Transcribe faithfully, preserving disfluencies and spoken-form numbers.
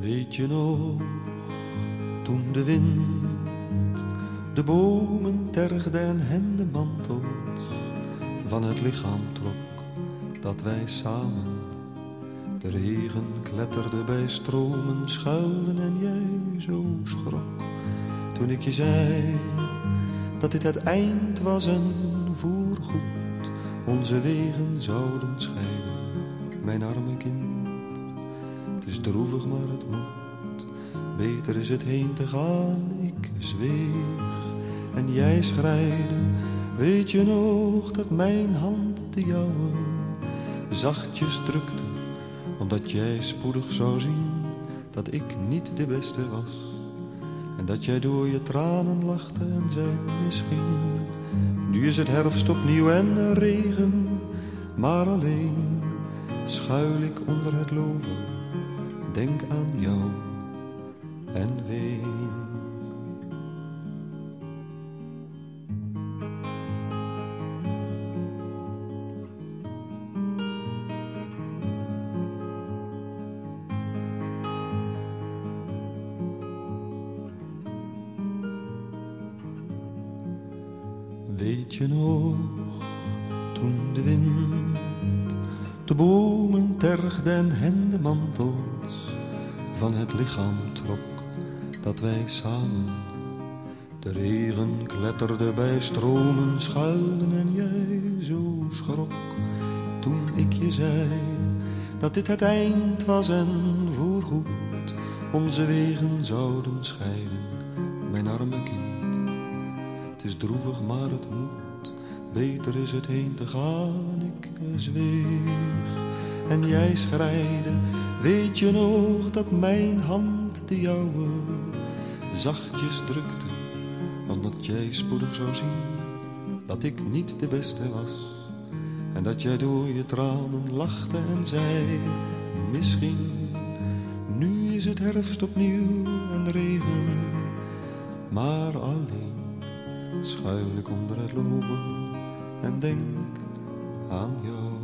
Weet je nog, toen de wind de bomen tergde en hen de mantels van het lichaam trok, dat wij samen de regen kletterde bij stromen schuilden en jij zo schrok. Toen ik je zei dat dit het eind was en voorgoed onze wegen zouden scheiden, mijn arme kind. Het is droevig maar het moet, beter is het heen te gaan. Ik zweeg en jij schreide. Weet je nog dat mijn hand de jouwe zachtjes drukte, omdat jij spoedig zou zien dat ik niet de beste was, en dat jij door je tranen lachte en zei misschien. Nu is het herfst opnieuw en er regen, maar alleen schuil ik onder het loven, denk aan jou en ween. Weet je nog, toen de wind de bomen tergde en hen de mantels van het lichaam trok, dat wij samen de regen kletterde bij stromen schuilden en jij zo schrok. Toen ik je zei dat dit het eind was en voorgoed onze wegen zouden scheiden, mijn arme kind. Het is droevig maar het moet, beter is het heen te gaan. Ik zweeg en jij schreide. Weet je nog dat mijn hand de jouwe zachtjes drukte, omdat jij spoedig zou zien dat ik niet de beste was, en dat jij door je tranen lachte en zei misschien. Nu is het herfst opnieuw en regen, maar alleen schuil ik onder het loven en denk aan jou.